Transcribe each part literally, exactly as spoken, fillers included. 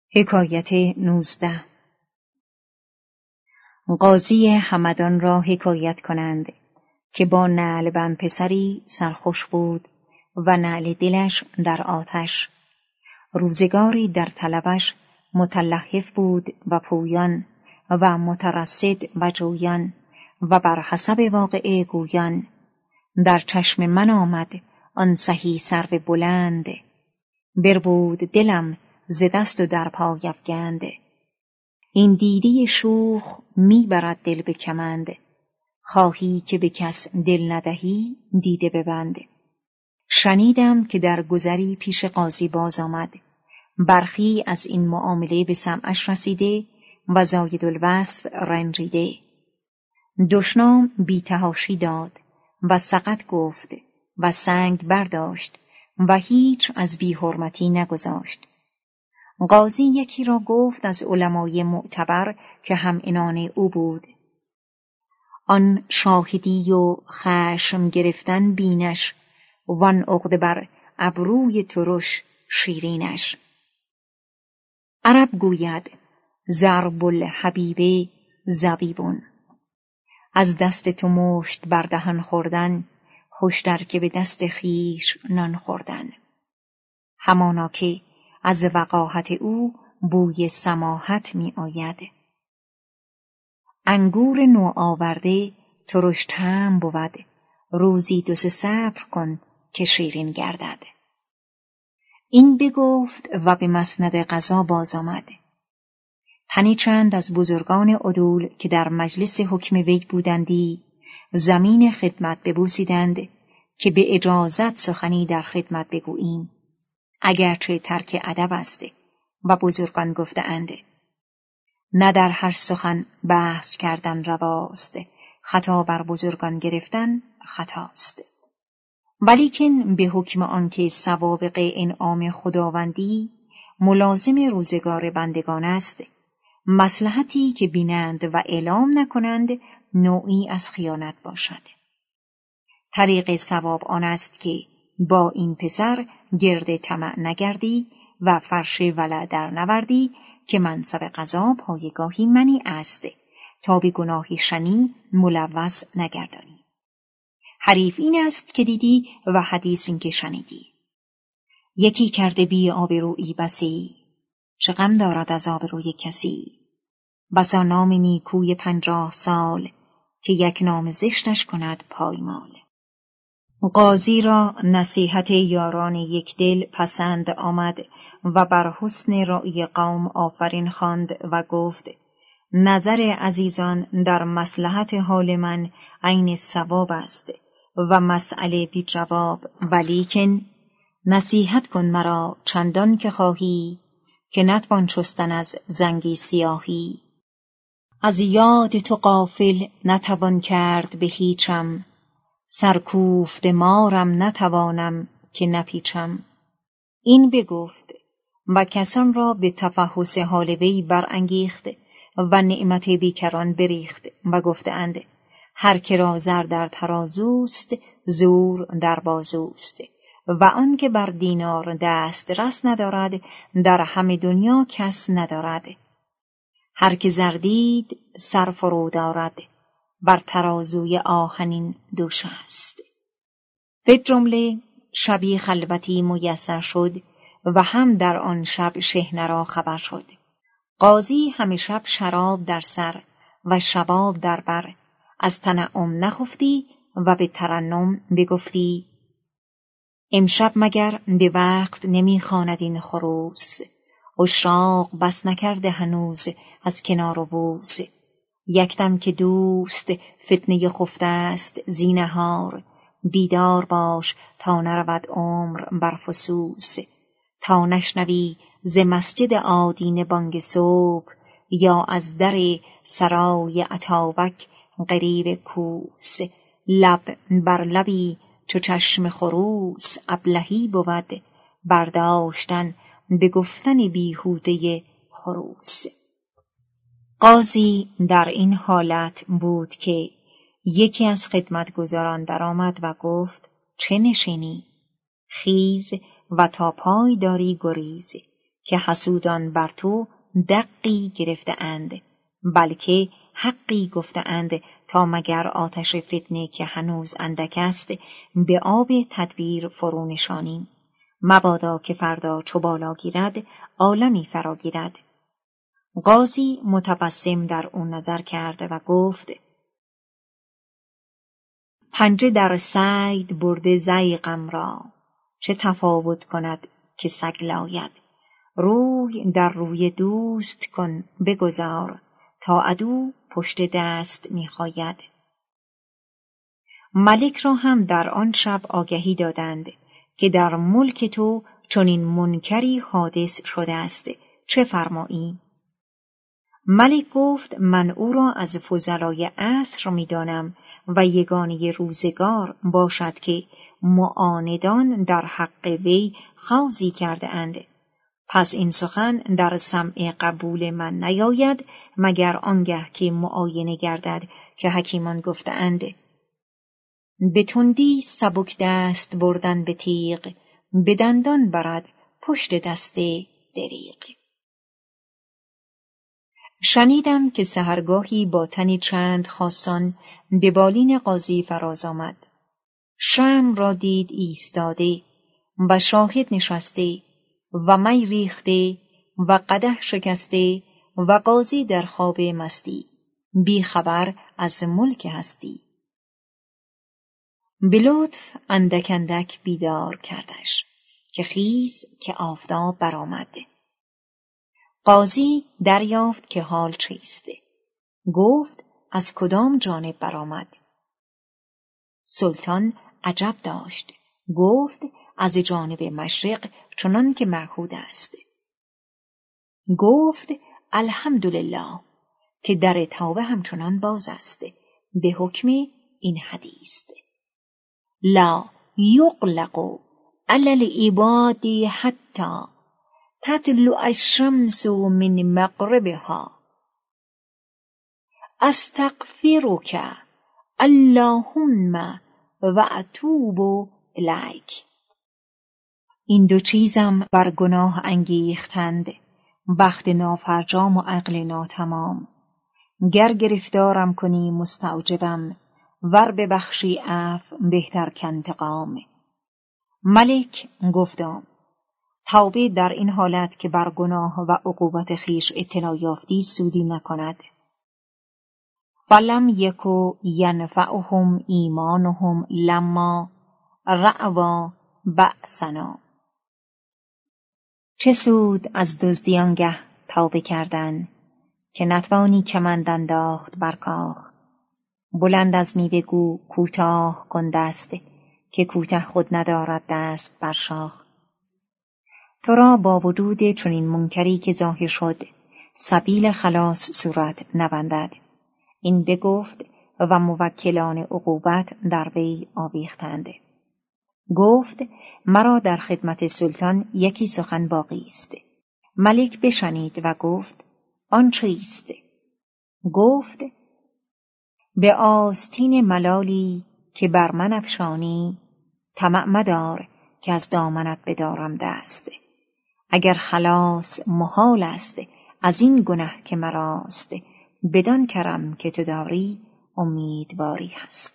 حکایت نوزده. قاضی همدان را حکایت کنند که با نعلبند پسری سرخوش بود و نعل دلش در آتش. روزگاری در طلبش متلهف بود و پویان و مترصد و جویان و بر حسب واقعه گویان. در چشم من آمد آن سهی سرو بلند، بربود دلم ز دست و در پای افگند. این دیده شوخ می برد دل به کمند، خواهی که به کس دل ندهی دیده ببند. شنیدم که در گذری پیش قاضی باز آمد، برخی از این معامله به سمعش رسیده و زاید الوصف رنجیده. دشنام بی تحاشی داد و سقط گفت و سنگ برداشت و هیچ از بی حرمتی نگذاشت. قاضی یکی را گفت از علمای معتبر که هم عنان او بود. آن شاهدی و خشم گرفتن بینش، وان عقده بر ابروی ترش شیرینش. عرب گوید ضرب الحبیب زبیبون، از دست تو مشت بر دهن خوردن خوشتر که به دست خویش نان خوردن. همانا که از وقاحت او بوی سماحت می آید. انگور نو آورده ترش طعم بود، روزی دو سه صبر کن که شیرین گردد. این بگفت و به مسند قضا باز آمد. تنی چند از بزرگان عدول که در مجلس حکم وی بودندی زمین خدمت ببوسیدند که به اجازت سخنی در خدمت بگوییم، اگرچه ترک ادب است. و بزرگان گفتند نه در هر سخن بحث کردن رواست، خطا بر بزرگان گرفتن خطاست. ولیکن به حکم آنکه سوابق انعام خداوندی ملازم روزگار بندگان است، مصلحتی که بینند و اعلام نکنند نوعی از خیانت باشد. طریق صواب آن است که با این پسر گرد طمع نگردی و فرش ولع در نوردی که منصب قضا پایگاهی منی است، تا به گناهی شنی ملوث نگردانی. حریف این است که دیدی و حدیث این که شنیدی. یکی کرده بی آبرویی بسی، چه غم دارد از آبروی کسی. بسا نام نیکوی پنجاه سال، که یک نام زشتش کند پایمال. قاضی را نصیحت یاران یک دل پسند آمد و بر حسن رأی قوم آفرین خواند و گفت نظر عزیزان در مصلحت حال من عین صواب است و مسئله بی جواب، ولیکن نصیحت کن مرا چندان که خواهی که نتوان شستن از زنگی سیاهی. از یاد تو غافل نتوان کرد به هیچم، سرکوفت مارم نتوانم که نپیچم. این بگفت و کسان را به تفحص حال وی برانگیخت و نعمت بیکران بریخت و گفتند هر که را زر در ترازوست زور در بازوست، و آن که بر دینار دست رس ندارد در همه دنیا کس ندارد. هر که زر دید سر فرو دارد، بر ترازوی آهنین دوش است. به جمله شبی خلوتی میسر شد و هم در آن شب شحنه را خبر شد. قاضی همه شب شراب در سر و شباب در بر، از تنعم نخفتی و به ترنم بگفتی امشب مگر به وقت نمیخواند این خروس، عشاق بس نکرده هنوز از کنار و بوس. یکدم که دوست فتنه خفته است زینهار، بیدار باش تا نرود عمر بر فسوس. تا نشنوی ز مسجد آدینه بانگ صبح، یا از در سرای اتابک غریو کوس. لب بر لبی چو چشم خروس ابلهی بود، برداشتن به گفتن بیهوده خروس. قاضی در این حالت بود که یکی از خدمتگزاران درآمد و گفت چه نشینی؟ خیز و تا پای داری گریز، که حسودان بر تو دقی گرفته اند، بلکه حقی گفته اند تا مگر آتش فتنه که هنوز اندک است به آب تدبیر فرو نشانیم، مبادا که فردا چو بالا گیرد عالمی فرا گیرد. قاضی متبسم در او نظر کرد و گفت: پنجه در صید برده ضیغم را، چه تفاوت کند که سگ لاید. روی در روی دوست کن بگذار، تا عدو پشت دست میخاید. ملک را هم در آن شب آگهی دادند که در ملک تو چنین منکری حادث شده است، چه فرمایی؟ ملک گفت: من او را از فضلای عصر می‌دانم و یگانه روزگار باشد که معاندان در حق وی خوضی کرده اند. پس این سخن در سمع قبول من نیاید مگر آنگه که معاینه گردد که حکیمان گفته اند: به تندی سبک دست بردن به تیغ، به دندان برد پشت دست دریغ. شنیدم که سحرگاهی با تنی چند خاصان به بالین قاضی فراز آمد. شمع را دید ایستاده و شاهد نشسته و می ریخته و قدح شکسته و قاضی در خواب مستی، بی خبر از ملک هستی. به لطف اندک اندک بیدار کردش که خیز که آفتاب برآمد. قاضی دریافت که حال چیست. گفت: از کدام جانب برآمد؟ سلطان عجب داشت. گفت: از جانب مشرق، چنان که معهود است. گفت: الحمدلله که در توبه همچنان باز است، به حکم این حدیث: لا یغلق علی العباد حتی تطلع الشمس من مغربها. استغفرک اللهم و اتوب الیک. این دو چیزم بر گناه انگیختند، بخت نافرجام و عقل ناتمام. گر گرفتارم کنی مستوجبم، ور ببخشی عفو بهتر کانتقام. ملک گفتا: توبه در این حالت که بر گناه و عقوبت خویش اطلاع یافتی سودی نکند. فلم یکو ینفعهم ایمانهم لما رأوا بأسنا. چه سود از دزدی آنگه توبه کردن که نتوانی کمند انداخت بر کاخ. بلند از میوه گو کوتاه کن دست، که کوته خود ندارد دست بر شاخ. تو را با وجود چنین منکری که ظاهر شد سبیل خلاص صورت نبندد. این بگفت و موکلان عقوبت در وی آویختند. گفت: مرا در خدمت سلطان یکی سخن باقی است. ملک بشنید و گفت: آن چیست؟ گفت: به آستین ملالی که بر من افشانی، طمع مدار که از دامنت بدارم دست. اگر خلاص محال است از این گنه که مراست، بدان کرم که تو داری امیدواری هست.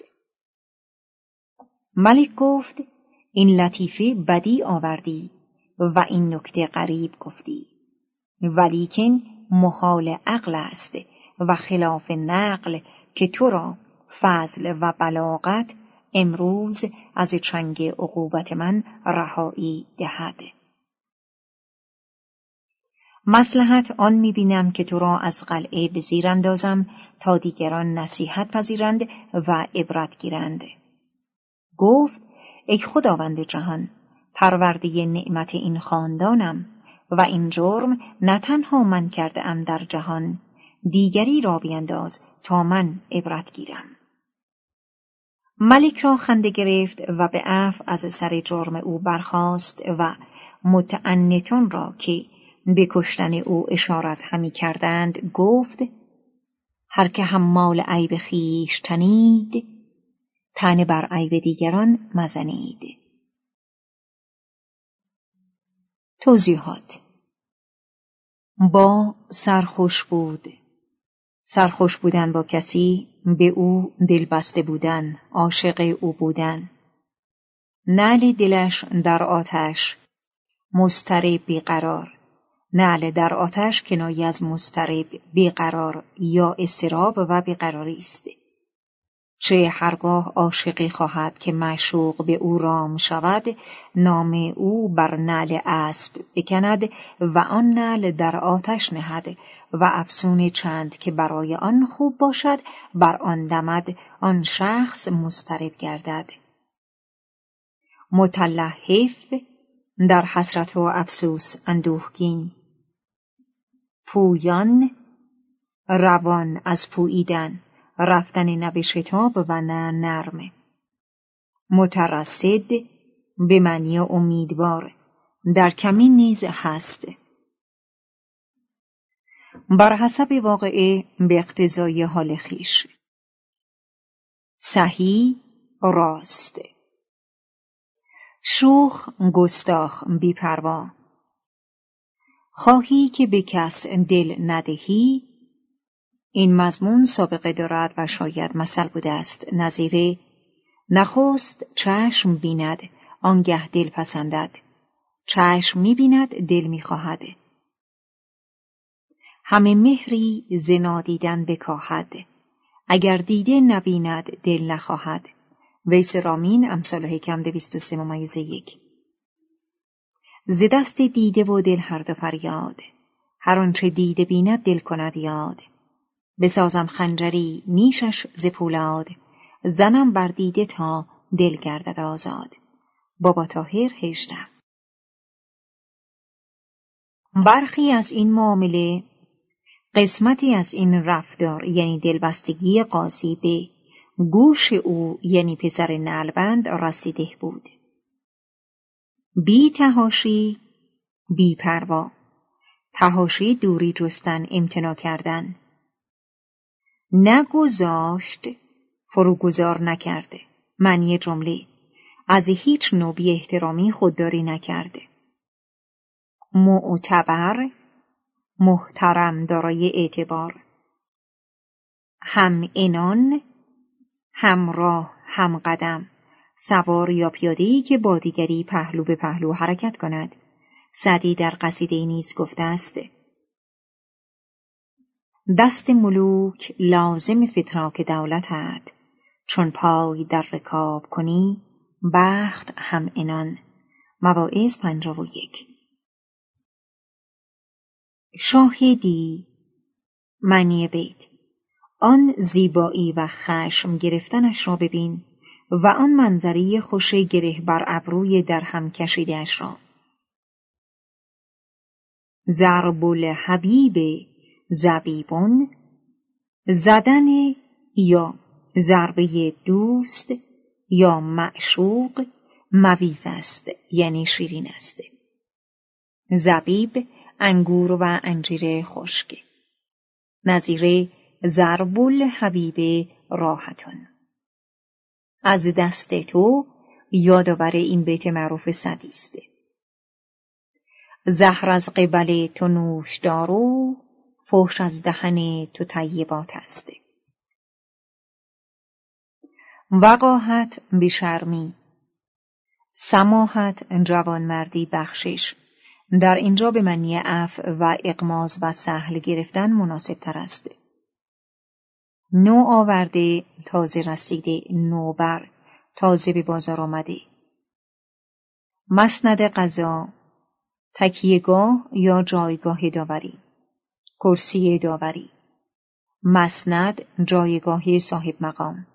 ملک گفت: این لطیفه بدی آوردی و این نکته غریب گفتی، ولیکن محال عقل است و خلاف نقل که تو را فضل و بلاغت امروز از چنگ عقوبت من رهایی دهد. مصلحت آن می‌بینم که تو را از قلعه به زیر اندازم تا دیگران نصیحت پذیرند و عبرت گیرند. گفت: ای خداوند جهان، پرورده نعمت این خاندانم و این جرم نه تنها من کرده ام در جهان، دیگری را بینداز تا من عبرت گیرم. ملک را خنده گرفت و به عفو از سر جرم او برخاست و متعنتان را که به کشتن او اشارت همی کردند گفت: هر که حمال عیب خویش تنید، طعنه بر عیب دیگران مزنید. توضیحات: با سرخوش بود. سرخوش بودن با کسی، به او دلبسته بودن، عاشق او بودن. نعل دلش در آتش، مضطرب بیقرار. نعل در آتش کنایه از مضطرب، بیقرار یا اضطراب و بیقراری است. چه هرگاه عاشقی خواهد که معشوق به او رام شود، نام او بر نعل اسب بکند و آن نعل در آتش نهد و افسون چند که برای آن خوب باشد بر آن دمد، آن شخص مضطرب گردد. متلهف، در حسرت و افسوس اندوهگین. پویان، روان از پوییدن، رفتن نه به شتاب و نه نرم. مترصد، به معنی امیدوار، در کمین نیز هست. بر حسب واقعه، به اقتضای حال خویش. صحیح، راست. شوخ، گستاخ، بی‌پروا. خواهی که به کس دل ندهی. این مضمون سابقه دارد و شاید مثل بوده است، نظیر نخست چشم بیند آنگه دل پسندد، چشم می بیند دل می خواهد. همه مهری ز نادیدن بکاهد، اگر دیده نبیند دل نخواهد. ویس رامین، امثال حکم دویست و سه ممیز یک. ز دست دیده و دل هر دو فریاد، هر آنچه دیده بیند دل کند یاد. بسازم خنجری نیشش ز پولاد، زنم بر دیده تا دل گردد آزاد. بابا طاهر هجده. برخی از این معامله، قسمتی از این رفتار یعنی دلبستگی قاضی به گوش او یعنی پسر نعلبند رسیده بود. بی تحاشی، بی پروا. تحاشی دوری جستن، امتناع کردن. نگذاشت، فروگذار نکرده. معنی جمله، از هیچ نوع بی احترامی خودداری نکرده. معتبر، محترم، دارای اعتبار. هم عنان، همراه، هم قدم. سوار یا پیاده‌ای که با دیگری پهلو به پهلو حرکت کند. سعدی در قصیده نیز گفته است: دست ملوک لازم فتراک دولتت، چون پای در رکاب کنی بخت هم عنان. مواعظ پنجاه و یک. شاهدی، معنی بیت، آن زیبایی و خشم گرفتنش را ببین و آن منظری خوش گره بر ابروی در هم کشیده‌اش را. ضرب الحبیب زبیبون، زدن یا ضربه دوست یا معشوق مویز است یعنی شیرین است. زبیب، انگور و انجیر خشک. نظیر ضرب الحبیب راحتون. از دست تو یادآور این بیت معروف سعدی است: زهر از قبل تو نوشدارو، فحش از دهن تو طیبات است. وقاحت، بی‌شرمی. سماحت، جوانمردی، بخشش. در اینجا به معنی عفو و اغماض و سهل گرفتن مناسب تر است. نو آورده، تازه رسیده، نوبر، تازه به بازار آمده. مسند قضا، تکیهگاه یا جایگاه داوری. کرسی داوری. مسند، جایگاه صاحب مقام.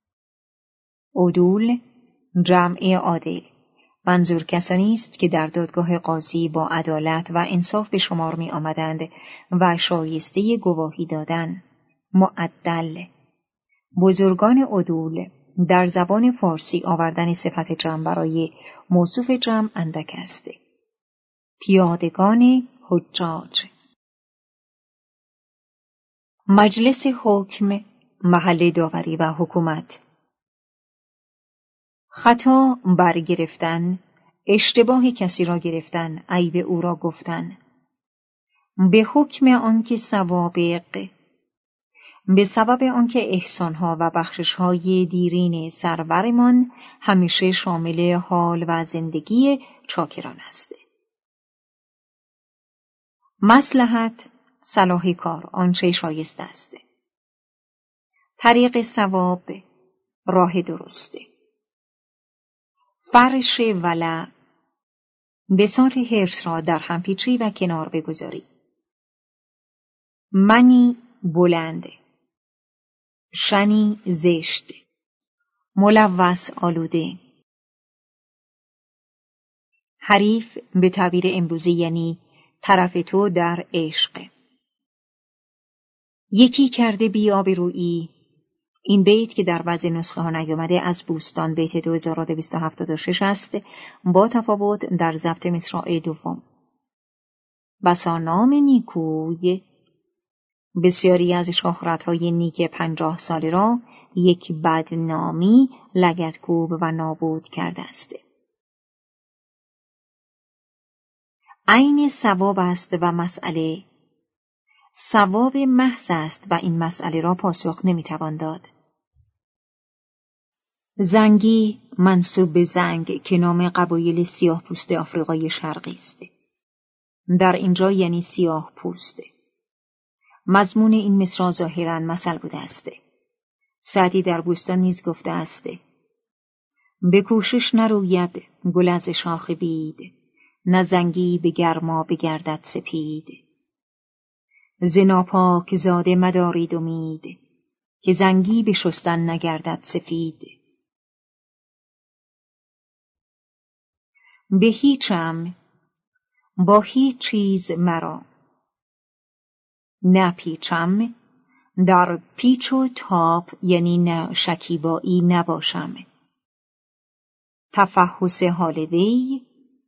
عدول، جمع عادل. منظور کسانی است که در دادگاه قاضی با عدالت و انصاف به شمار می آمدند و شایسته گواهی دادن. معدل. بزرگان عدول در زبان فارسی آوردن صفت جمع برای موصوف جمع اندک است. پیادگان حجاج. مجلس حکم، محل داوری و حکومت. خطا برگرفتن، اشتباه کسی را گرفتن، عیب او را گفتن. به حکم آنکه سوابق، به سبب آنکه احسانها و بخششهای دیرین سرورمان همیشه شامل حال و زندگی چاکران است. مصلحت، صلاح کار، آنچه شایسته است. طریق ثواب، راه درسته. فرش ولع، بساط حرص را در هم پیچی و کنار بگذاری. منی، بلند. شنی، زشت. ملوث، آلوده. حریف به تعبیر امروزی یعنی طرف تو در عشق. یکی کرده بی آبرویی. این بیت که در بعضی نسخه ها نیامده از بوستان بیت دو هزار و دویست و هفتاد و شش است، با تفاوت در ضبط مصرع دوم. بسا نام نیکوی، بسیاری از شهرت‌های نیک پنجاه ساله را یک بدنامی لگدکوب و نابود کرده است. عین ثواب است و مسئله. ثواب محض است و این مسئله را پاسخ نمیتوان داد. زنگی منسوب به زنگ که نام قبایل سیاه پوست آفریقای شرقی است. در اینجا یعنی سیاه پوست. مضمون این مصرع ظاهراً مثل بوده است. سعدی در بوستان نیز گفته است: به کوشش نروید گل از شاخ بید، نه زنگی به گرما بگردد سپید. ز ناپاک زاده مدارید امید، که زنگی به شستن نگردد سفید. به هیچم، با هیچ چیز مرا. نه پیچم، در پیچ و تاب یعنی نه شکیبایی نباشم. تفحص حال وی،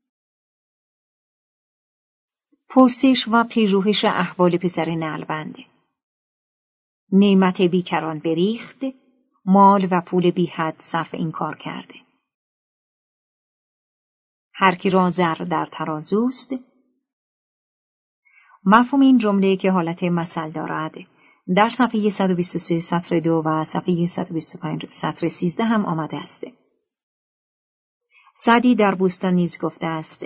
پرسش و پژوهش احوال پسر نعلبند. نعمت بیکران بریخت، مال و پول بی حد صرف این کار کرده. هر کی را زر در ترازوست. مفهوم این جمله که حالت مثل دارد در صفحه صد و بیست و سه سطر دو و صفحه صد و بیست و پنج سطر سیزده هم آمده است. سعدی در بوستان نیز گفته است: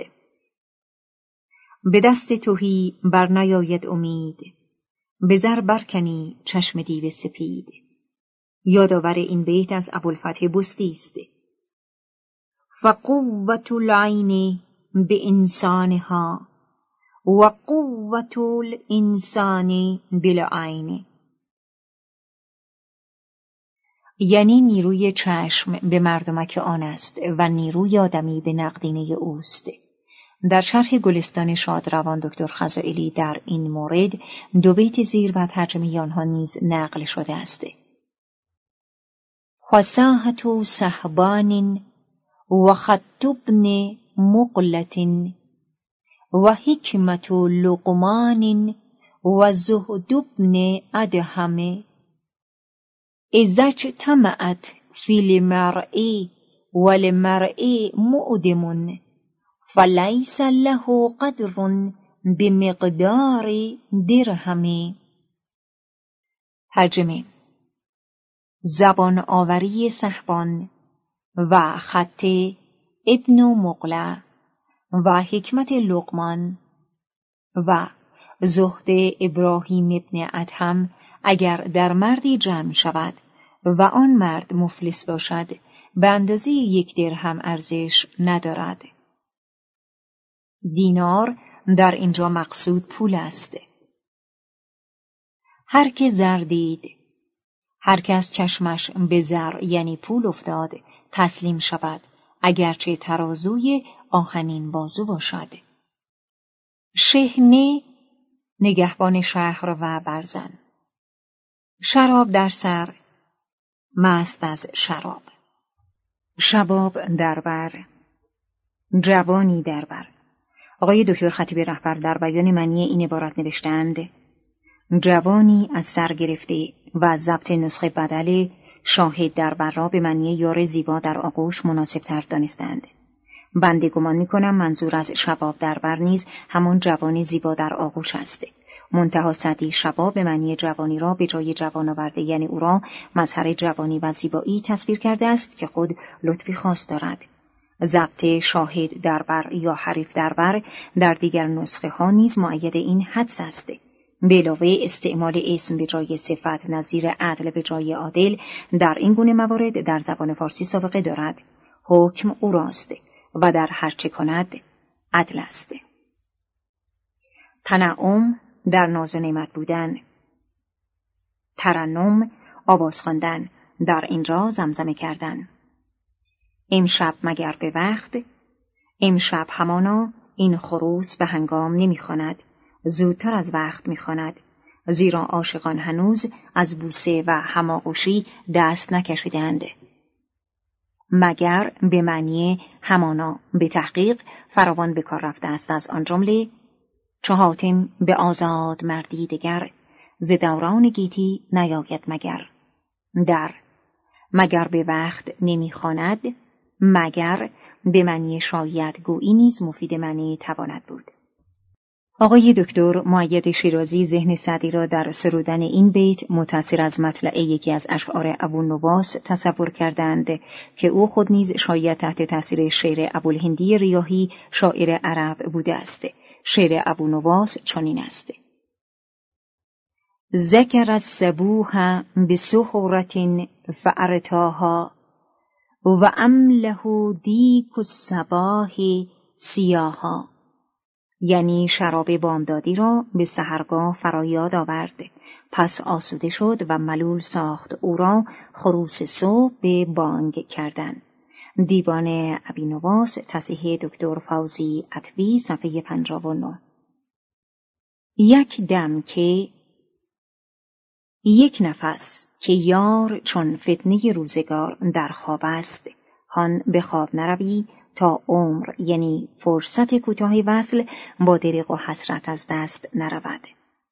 به دست تهی بر نیاید امید، به زر برکنی چشم دیو سپید. یادآور این بیت از ابوالفتح بستی است: فقوة العین بانسانها و قوة الانسان بالعین. یعنی نیروی چشم به مردمک آن است و نیروی آدمی به نقدینه اوست. در شرح گلستان شادروان دکتر خزائلی در این مورد دو بیت زیر و ترجمه آنها نیز نقل شده است. فصاحة صحبان و خط ابن مقلة و حکمت لقمان و زهد ابن ادهم، اذا اجتمعت فی المرء والمرء مؤدم، فلیس له قدر بمقدار درهم. ترجمه: زبان آوری صحبان و خط ابن مقله و حکمت لقمان و زهد ابراهیم ابن ادهم اگر در مردی جمع شود و آن مرد مفلس باشد، به اندازه یک درهم ارزش ندارد. دینار در اینجا مقصود پول است. هر که زر دید، هر که از چشمش به زر یعنی پول افتاد تسلیم شود، اگرچه ترازوی آهنین بازو باشد. شحنه، نگهبان شهر و برزن. شراب در سر، مست از شراب. شباب در بر، جوانی در بر. آقای دکتر خطیب رهبر در بیان معنی این عبارت نوشتند: جوانی از سر گرفته و ضبط نسخه بدل شاهد در بر را به معنی یار زیبا در آغوش مناسب تر دانستند. بنده گمان میکنم منظور از شباب در بر نیز همان جوان زیبا در آغوش است. منتها سعدی شباب به معنی جوانی را به جای جوان آورده، یعنی او را مظهر جوانی و زیبایی تصویر کرده است که خود لطفی خاص دارد. ضبط شاهد در بر یا حریف در بر در دیگر نسخه ها نیز مؤید این حدس است. به علاوه استعمال اسم به جای صفت نظیر عدل به جای عادل در این گونه موارد در زبان فارسی سابقه دارد. حکم او راست و در هر چه کند عدل است. تنعم در ناز و نعمت بودن. ترنم آواز خواندن، در اینجا زمزمه کردن. امشب مگر به وقت، امشب همانا این خروس به هنگام نمیخواند، زودتر از وقت میخواند، زیرا عاشقان هنوز از بوسه و هماغوشی دست نکشیدند. مگر به معنی همانا به تحقیق فراوان به کار رفته است، از آن جمله چو حاتم به آزاد مردی دگر، ز دوران گیتی نیاید مگر. در مگر به وقت نمیخواند، مگر به معنی شاید گویی نیز مفید معنی تواند بود. آقای دکتر مؤید شیرازی ذهن سعدی را در سرودن این بیت متأثر از مطلع یکی از اشعار ابوالنواس تصور کردند که او خود نیز شاید تحت تأثیر شعر ابوالهندی ریاحی شاعر عرب بوده است. شعر ابوالنواس چنین است: ذکر الصبوح بسحرة فأرتاها و امله دیک الصباح سیاها. یعنی شراب بامدادی را به سحرگاه فرایاد آورد، پس آسوده شد و ملول ساخت او را خروس صبح به بانگ کردن. دیوان ابینواس تصحیح دکتر فوزی عطوی صفحه پنجاه و نه. یک دم که یک نفس که یار چون فتنه روزگار در خواب است، هان به خواب نروی تا عمر یعنی فرصت کوتاه وصل با دریغ و حسرت از دست نرود.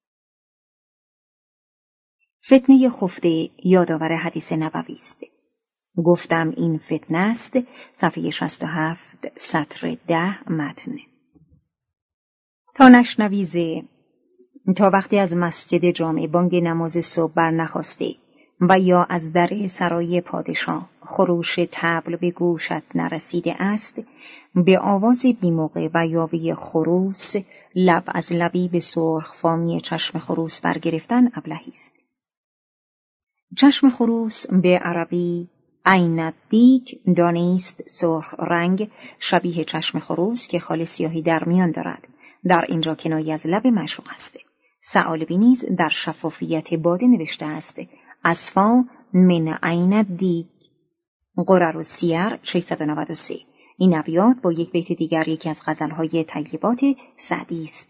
فتنه خفته یادآور حدیث نبوی است. گفتم این فتنه است، صفحه شصت و هفت سطر ده متن. تا نشنوی ز تا وقتی از مسجد جامع بانگ نماز صبح بر نخاسته و یا از در سرای پادشاه خروش طبل به گوشت نرسیده است، به آواز بیموقع و یاوه خروس لب از لبی به سرخ فامی چشم خروس برگرفتن ابلهی است. چشم خروس به عربی عین الدیک دانیست سرخ رنگ، شبیه چشم خروس که خال سیاهی در میان دارد. در اینجا کنایه از لب معشوق است. ثعالبی نیز در شفافیت باده نوشته است: اصفا من عین الدیک. قرر السیر ششصد و نود و سه. این ابیات با یک بیت دیگر یکی از غزلهای طیبات سعدی است.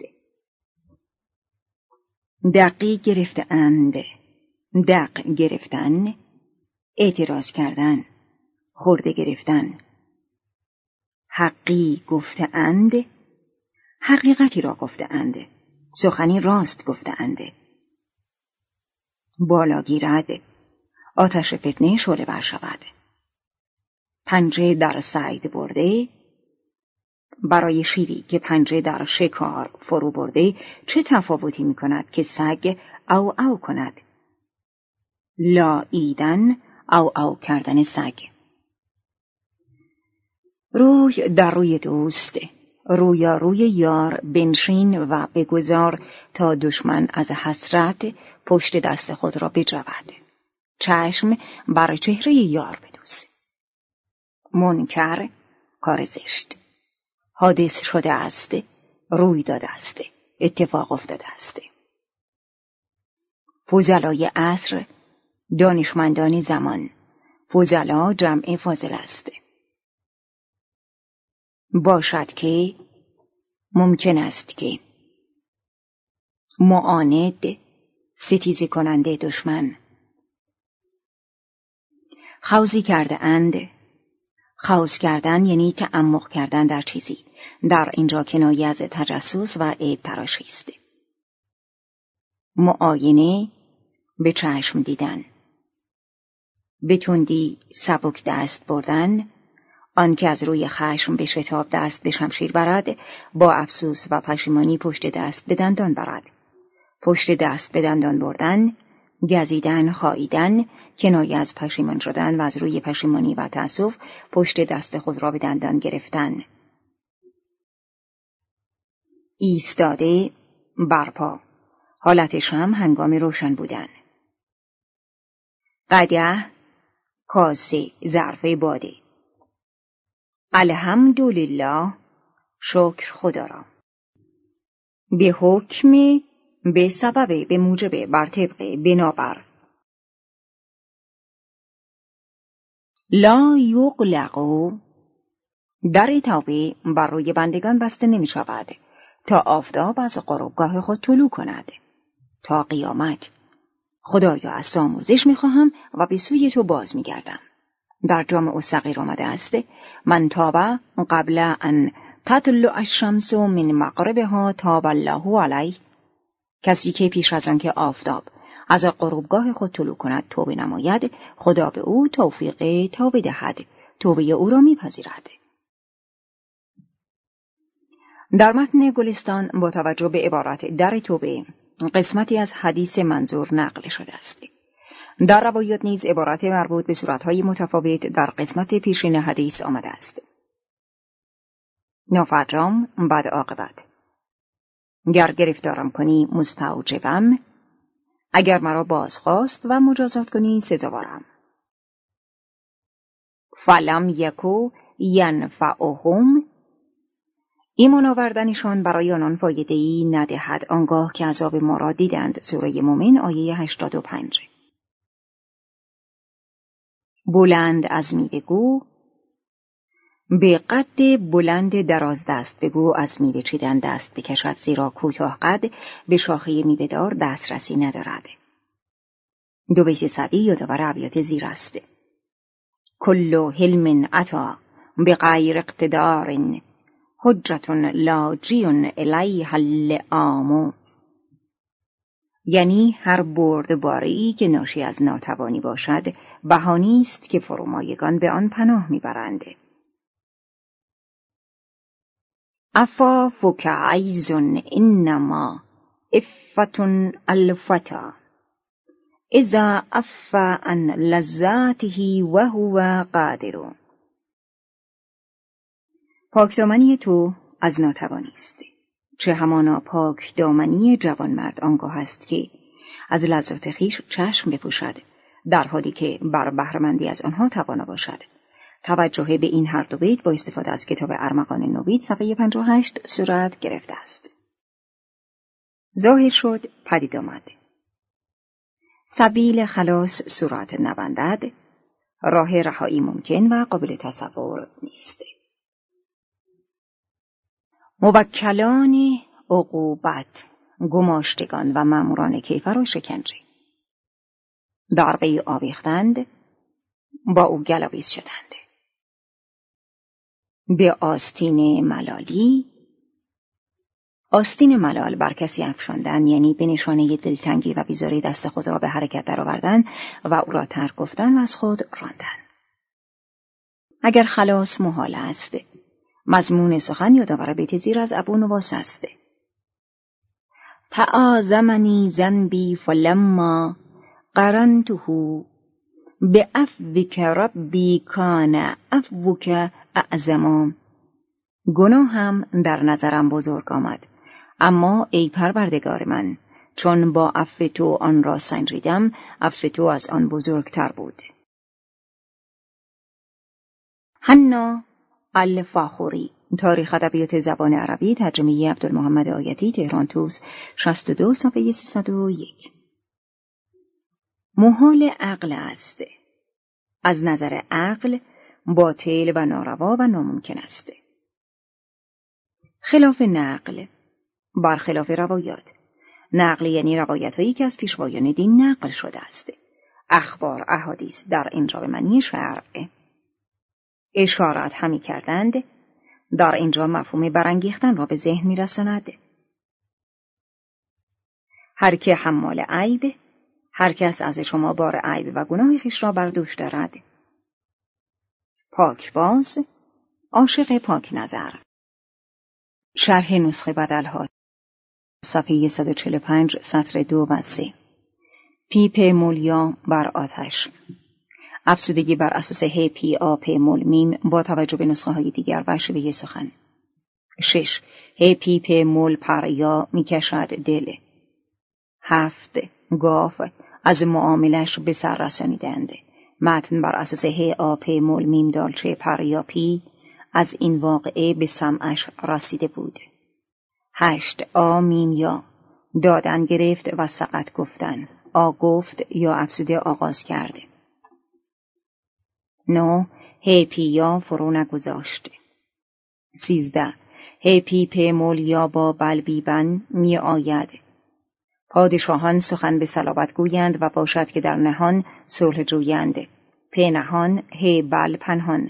دقی گرفتند، دق گرفتن، اعتراض کردن، خورده گرفتن. حقی گفته‌اند، حقیقتی را گفته‌اند، سخنی راست گفته‌اند. بالا گیرد، آتش فتنه شعله ور شود. پنجه در صید برده، برای شیری که پنجه در شکار فرو برده چه تفاوتی می کند که سگ او او کند؟ لا ایدن او او کردن سگ. روی در روی دوست، رویا روی یار بنشین و بگذار تا دشمن از حسرت پشت دست خود را بجود. چشم بر چهره یار بدوز. منکر کار زشت. حادث شده است، روی داده است، اتفاق افتاده است. فضلای عصر، دانشمندان زمان. فضلا جمع فاضل است. باشد که، ممکن است که. معاند، ستیزی کننده دشمن. خوضی کرده اند. خوض کردن یعنی تعمق کردن در چیزی. در اینجا کنایه از تجسس و عیب تراشی است. معاینه، به چشم دیدن. به تندی سبک دست بردن، آن که از روی خشم به شتاب دست به شمشیر برد، با افسوس و پشیمانی پشت دست به دندان برد. پشت دست به دندان بردن، گزیدن، خاییدن، کنایه از پشیمان شدن و از روی پشیمانی و تأسف پشت دست خود را به دندان گرفتن. ایستاده، برپا، حالتش هم هنگام روشن بودن. قدح، کاسه، ظرف باده. الحمدلله، شکر خدا را. به حکم، به سبب، به موجب، بر طبق، بنابر. لا یغلق، در توبه بر روی بندگان بسته نمی شود تا آفتاب از غروبگاه خود طلوع کند. تا قیامت. خدایا از تو آمرزش می خواهم و به سوی تو باز می گردم. در جامع الصغیر آمده است: من تاب قبل ان تطلع الشمس من مغربها تاب الله علیه. کسی که پیش از آن که آفتاب از غروبگاه خود طلوع کند توبه نماید، خدا به او توفیق توبه دهد، توبه او را میپذیرد. در متن گلستان با توجه به عبارت در توبه، قسمتی از حدیث منظور نقل شده است. در روایات نیز عبارت مربوط به صورتهای متفاوت در قسمت پیشین حدیث آمده است. نافرجام بد عاقبت. گر گرفتارم کنی مستوجبم، اگر مرا بازخواست و مجازات کنی سزاوارم. فلم یکو ینفعهم، ایمان آوردنشان برای آنان فایده‌ای ندهد آنگاه که عذاب ما را دیدند. سوره مومن آیه هشتاد و پنج. بلند از میوه گو، به قد بلند دراز دست بگو از میوه چیدن دست بکشد، زیرا کوتاه قد به شاخه میوه‌دار دسترسی ندارد. دو بیت سعدی یادآور ابیات زیر است: کل حلم عطا بغیر اقتدار، حجة لاجی الیها اللئام. یعنی هر بردباری که ناشی از ناتوانی باشد، بهانه‌ای است که فرومایگان به آن پناه میبرند. عفافک عیز انما عفة الفتى، اذا عفا عن لذاته وهو قادر. پاکدامنی تو از ناتوانی است، چه همانا پاک دامنی جوانمرد آنگاه است که از لذات خویش چشم بپوشد، در حالی که بر بهره‌مندی از آنها توانا باشد. توجه به این هر دو بیت با استفاده از کتاب ارمغان نوید صفحه پنجاه و هشت صورت گرفته است. ظاهر شد، پدید آمد. سبیل خلاص صورت نبندد، راه رهایی ممکن و قابل تصور نیست. موکلان عقوبت، گماشتگان و ماموران کیفر و شکنجه. در وی آویختند، با او گلاویز شدند. به آستین ملالی، آستین ملال بر کسی افشاندن، یعنی به نشانه دلتنگی و بیزاری دست خود را به حرکت درآوردن و او را ترک گفتن و از خود راندن. اگر خلاص محال است، مضمون سخن یادآور بیت زیر از ابو نواس است: تعاظمنی ذنبی فلما قرنته بعفوک ربی کان عفوک اعظم. گناهم در نظرم بزرگ آمد، اما ای پروردگار من، چون با عفو تو آن را سنجیدم، عفو تو از آن بزرگتر بود. حنا الفاخوری، تاریخ ادبیات زبان عربی، ترجمه عبدالمحمد آیتی، تهران توس، شصت و دو صفحه سیصد و یک. محال عقل است، از نظر عقل باطل و ناروا و ناممکن است. خلاف نقل، برخلاف روایات. نقل یعنی روایت هایی که از پیشوایان دین نقل شده است. اخبار، احادیث در اینجا به معنی شرع. اشارات همی کردند، در اینجا مفهوم برانگیختن را به ذهن می رساند. هر که حمال عیب، هر کس از شما بار عیب و گناه خویش را بر دوش دارد. پاکباز، عاشق پاک نظر. شرح نسخه بدلها، صفحه صد و چهل و پنج، سطر دو و سه. پی پ مول یا بر آتش. افزودگی بر اساس ه پی آ پ مول میم با توجه به نسخه های دیگر و شیوه سخن. شش. ه پی پ مول پر یا می کشد دل. هفت. گاف از معاملش به سر رسانیدند. متن بر اساس ه آ پ مول میم دالچه پر یا پی از این واقعه به سمعش رسیده بود. هشت. آ میم یا دادن گرفت و سقط گفتن. آ گفت یا افزوده آغاز کرده. نو. ه پی یا فرو نگذاشت. سیزده. ه پی پ مول یا با بلبیبن می آید. پادشاهان سخن به صلابت گویند و باشد که در نهان صلح جویند. پ نهان، ه بل پنهان.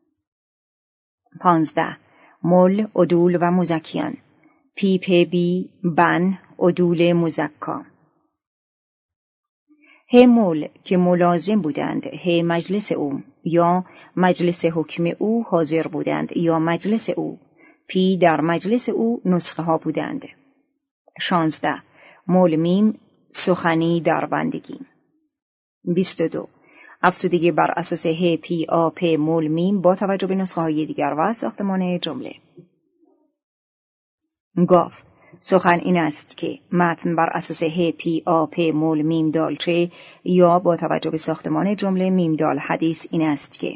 پانزده. مل عدول و مزکیان. پی پ بی بن عدول مزکا. ه مل که ملازم بودند، ه مجلس او یا مجلس حکم او حاضر بودند یا مجلس او. پی در مجلس او نسخه ها بودند. شانزده. مول میم سخنی در بندگی. بیست و دو. افزودگی بر اساس ه پی آ پ مول میم با توجه به نسخه های دیگر و ساختمان جمله. گاف سخن این است که متن بر اساس ه پی آ پ مول میم دالچه یا با توجه به ساختمان جمله میم دال حدیث این است که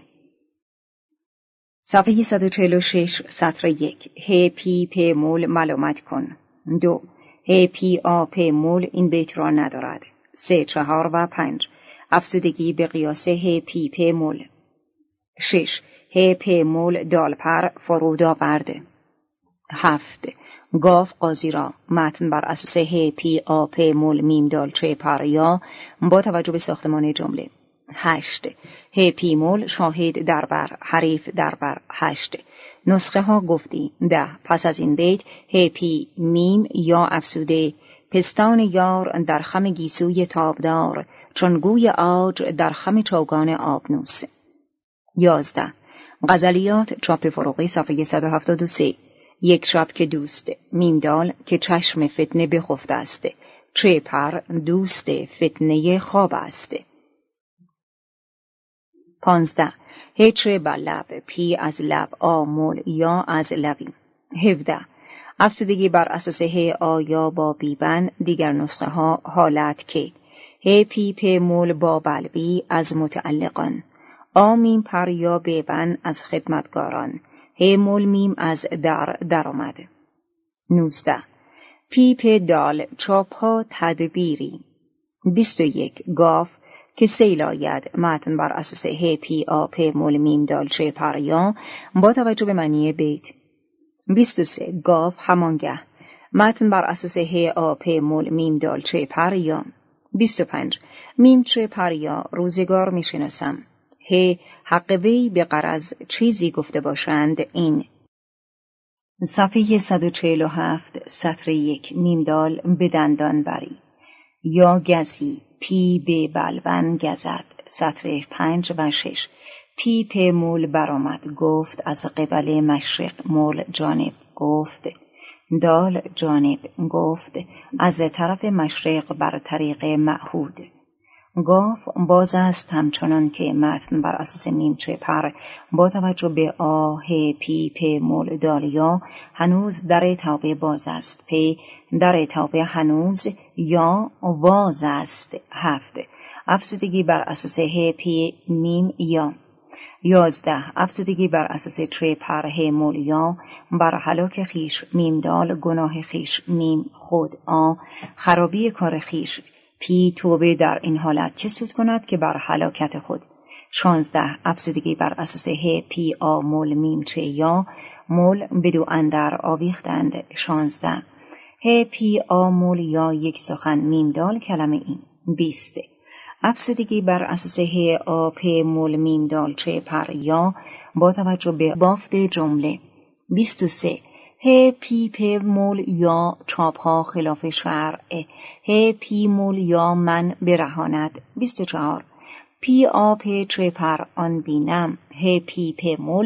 صفحه صد و چهل و شش سطر یک. ه پی پ مول ملامت کن. دو. ه پی آ پ مول این بیت را ندارد. سه، چهار و پنج. افزودگی به قیاس ه پی پ مول. شش. ه پ مول دالپر فرود آورد. هفت. گاف قاضی را. متن بر اساس ه پی آ پ مول میم دالچه پر یا با توجه به ساختمان جمله. هشت. ه پی مول شاهد دربر، حریف دربر. هشت. نسخه ها گفتی. ده. پس از این بیت ه پی میم یا افسوده پستان یار در خم گیسوی تابدار چون گوی آج در خم چوگان آبنوس. یازده. غزلیات چاپ فروغی صفحه صد و هفتاد و سه. یک شب که دوست. میمدال که چشم فتنه بخفته است. چه پر دوست فتنه خواب است. پانزده. هیچ بر لب. پی از لب. آمول یا از لبی. هفده. افزودگی بر اساس ه آ یا با بیبن دیگر نسخه ها حالت که ه پی پ مول با بلبی از متعلقان. آ میم پر یا بیبن از خدمتگاران. ه مول میم از در درآمد. نوزده. پی پ دال چاپ ها تدبیری. بیست و یک. گاف که سیل آید. متن بر اساس ه پی آ پ مول میم دال چه پر یا با توجه به معنی بیت. بیست و سه. گاف همانگه. متن بر اساس ه آ پ مول میم دال چه پر یا. بیست و پنج. میم چه پر یا روزگار می شناسم. ه حق وی به غرض چیزی گفته باشند این. صفحه صد و چهل و هفت سطر یک. میم دال به دندان بری. یا گزی. پی به بلبن گزد. سطر پنج و شش. پی پ مول برآمد. گفت از قبل مشرق. مول جانب. گفت. دال جانب. گفت از طرف مشرق بر طریق معهود. گاف باز است همچنان که متن بر اساس میم چه پر با توجه به آ ه پی پ مول دالیا هنوز در توبه باز است. پ در توبه هنوز یا واز است. هفت. افزودگی بر اساس ه پی میم یا. یازده. افزودگی بر اساس چه پر ه مول یا بر هلاک خیش. میم دال گناه خیش. میم خود. آ خرابی کار خیش. پی توبه در این حالت چه سود کند که بر هلاکت خود. شانزده. افزودگی بر اساس ه پی آ مول میم چه یا مول بدو اندر آویختند. شانزده. ه پی آ مول یا یک سخن. میم دال کلمه این. بیست. افزودگی بر اساس ه آ پ مول میم دال چه پر یا با توجه به بافت جمله. بیست و سه. ه پی پ مول یا چاپ ها خلاف شرع. ه پی مول یا من برهاند. بیست و چهار. پی آ پ چه پر آن بینم. ه پی پ مول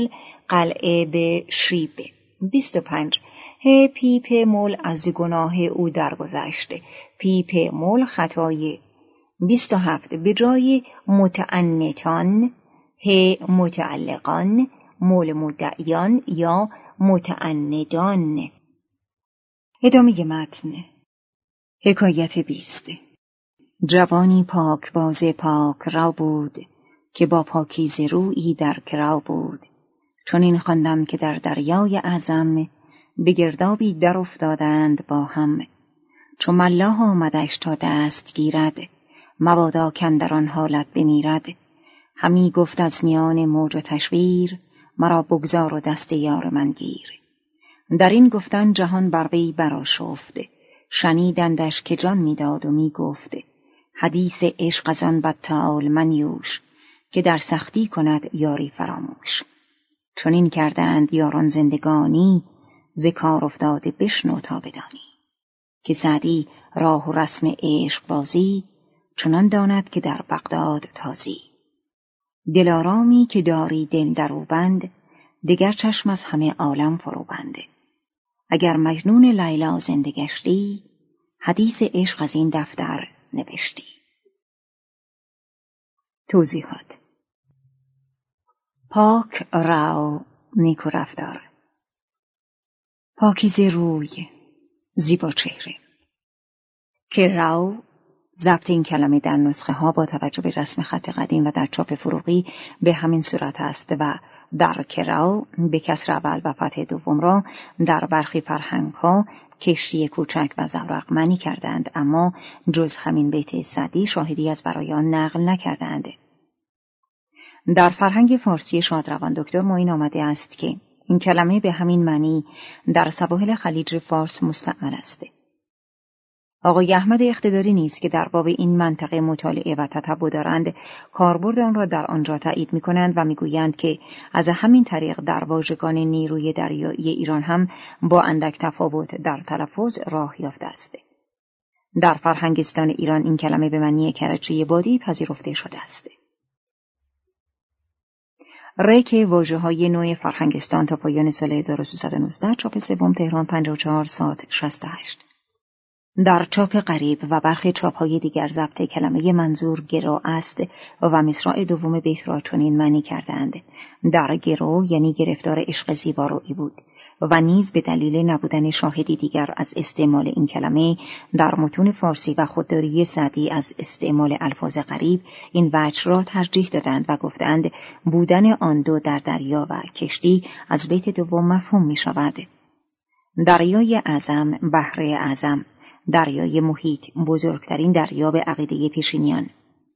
قلعه به شیب. بیست و پنج. ه پیپ مول از گناه او درگذشت. پیپ مول خطای. بیست و هفت. به جای متعنتان ه متعلقان، مول مدعیان یا متعندان. ادامه متن. حکایت بیست. جوانی پاک باز پاک رو بود، که با پاکیزه رویی در کرا بود. چون این خواندم که در دریای اعظم، به گردابی در افتادند با هم. چون ملاح آمدش تا دست گیرد، مبادا کاندر آن حالت بمیرد. همی گفت از میان موج تشویر، مرا بگذار و دست یار من گیر. در این گفتن جهان بر وی برآشفت، شنیدندش که جان میداد و میگفت. حدیث عشق از آن بطال منیوش، که در سختی کند یاری فراموش. چون این کردند یاران زندگانی، ز کار افتاده بشنو تا بدانی. که سعدی راه و رسم عشق بازی، چنان داند که در بغداد تازی. دلارامی که داری دل درو بند، دگر چشم از همه عالم فرو بند. اگر مجنون لیلا زنده گشتی، حدیث عشق از این دفتر نوشتی. توضیحات. پاک رو، نیکو رفتار. پاکیزه روی، زیبا چهره. که رو، ضبط این کلمه در نسخه ها با توجه به رسم خط قدیم و در چاپ فروغی به همین صورت است و در کرو به کسر اول و فتح دوم را در برخی فرهنگ ها کشتی کوچک و زورق معنی کردند، اما جز همین بیت سعدی شاهدی از برای آن نقل نکردند. در فرهنگ فارسی شادروان دکتر معین آمده است که این کلمه به همین معنی در سواحل خلیج فارس مستعمل است. آقای احمد اقتداری نیز که در باب این منطقه مطالعه و تتبع دارند، کاربرد آن را در آنجا تایید می‌کنند و می‌گویند که از همین طریق در واژگان نیروی دریایی ایران هم با اندک تفاوت در تلفظ راه یافته است. در فرهنگستان ایران این کلمه به معنی کرجی بادی پذیرفته شده است. ریک واژه‌های نوع فرهنگستان تا پایان سال هزار و سیصد و نوزده، چاپ سوم، تهران، پنجاه و چهار سات شصت و هشت. در چاپ غریب و برخی چاپ‌های دیگر ضبط کلمه منظور گرو است و مصرع دوم بیت را چنین معنی کردند. در گرو یعنی گرفتار عشق زیبارویی بود و نیز به دلیل نبودن شاهدی دیگر از استعمال این کلمه در متون فارسی و خودداری سعدی از استعمال الفاظ غریب این وجه را ترجیح دادند و گفتند بودن آن دو در دریا و کشتی از بیت دوم مفهوم می شود. دریای اعظم، بحر اعظم، دریای محیط، بزرگترین دریا به عقیده پیشینیان.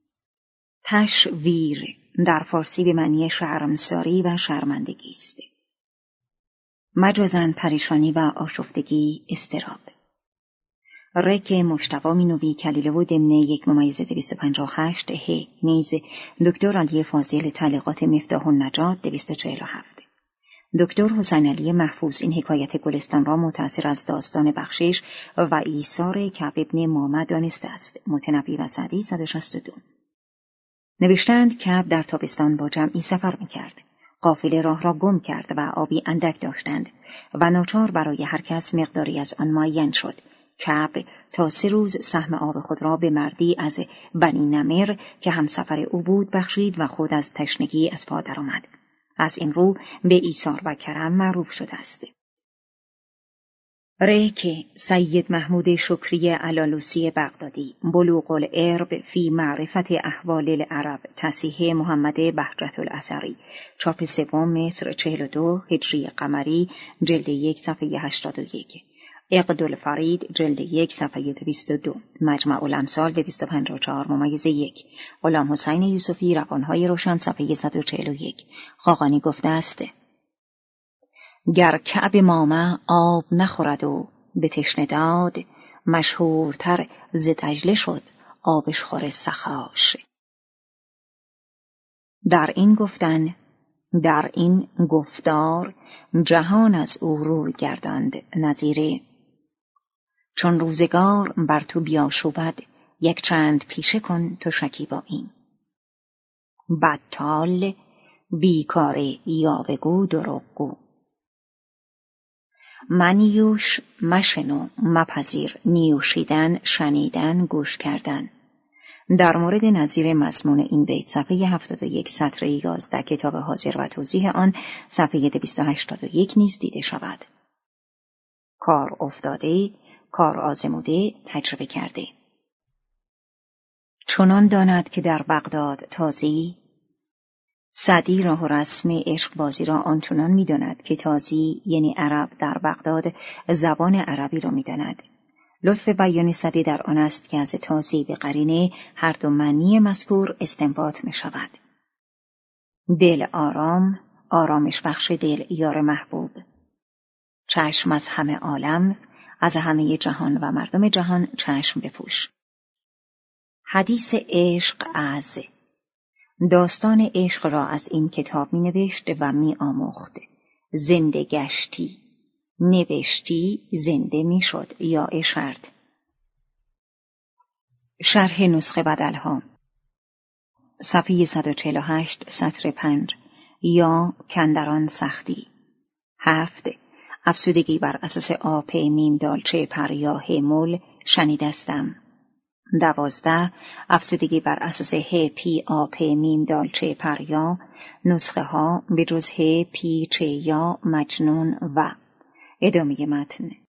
تشویر در فارسی به معنی شرمساری و شرمندگی است. مجازاً پریشانی و آشفتگی، اضطراب. رک مجتبی مینوی کلیله و دمنه یک ممیزه دویست و پنجاه و هشت ه نیز دکتر علی فاضل تعلیقات مفتاح النجات دویست و چهل و هفت. دکتر حسین علی محفوظ این حکایت گلستان را متأثر از داستان بخشش و ایثار کعب ابن محمد دانسته است. متنبی و سعدی صد و شصت و دو. نوشتند کعب در تابستان با جمعی سفر می‌کرد. قافله راه را گم کرد و آبی اندک داشتند و ناچار برای هر کس مقداری از آن معین شد. کعب تا سه روز سهم آب خود را به مردی از بنی نمر که همسفر او بود بخشید و خود از تشنگی از پا درآمد. از این رو به ایثار و کرم معروف شده است. ریک سید محمود شکری علالوسی بغدادی، بلوغ العرب فی معرفت احوال العرب، تصحیح محمد بهجت الاثری، چاپ سوم مصر چهل و دو هجری قمری، جلد یک صفحه هشتاد و یک. عقد الفرید جلد یک صفحه دویست و دو. مجمع الامثال دویست و پنجاه و چهار ممیز یک. غلام حسین یوسفی روانهای روشن صفحه صد و چهل و یک. خاقانی گفته است گر کعب مامه آب نخورد و به تشنه داد، مشهورتر ز دجله شد آبش خور سخاش. در این گفتن در این گفتار جهان از او روی گرداند نظیره. چون روزگار بر تو بیاشوبد، یک چند پیشه کن تو شکیبایی. بطال بیکار یاوه‌گو دروغگو. منیوش مشنو مپذیر، نیوشیدن شنیدن گوش کردن. در مورد نظیر مضمون این بیت صفحه هفتاد و یک سطر یازده کتاب حاضر و توضیح آن صفحه دویست و هشتاد و یک نیز دیده شود. کار افتاده، کار آزموده، تجربه کرده. چنان داند که در بغداد تازی، سعدی راه و رسم عشق بازی را آنچنان می‌داند که تازی یعنی عرب در بغداد زبان عربی را می‌داند. لطف بیان سعدی در آن است که از تازی به قرینه هر دو معنی مذکور استنباط می‌شود. دل آرام، آرامش بخش دل یار محبوب. چشم از همه عالم، از همه جهان و مردم جهان چشم بپوش. حدیث عشق از داستان عشق را از این کتاب می نوشت و می آموخت. زنده گشتی، نوشتی زنده می شد یا اشارت. شرح نسخه بدلها صفحه صد و چهل و هشت سطر پنج. یا کندران سختی. هفت. افسودگی بر اساس آ پ میم دالچه پر یا ه مول شنیدستم. دوازده. افسودگی بر اساس ه پی آ پ میم دالچه پر یا نسخه ها به جز ه پی چه یا مجنون و ادامه متن.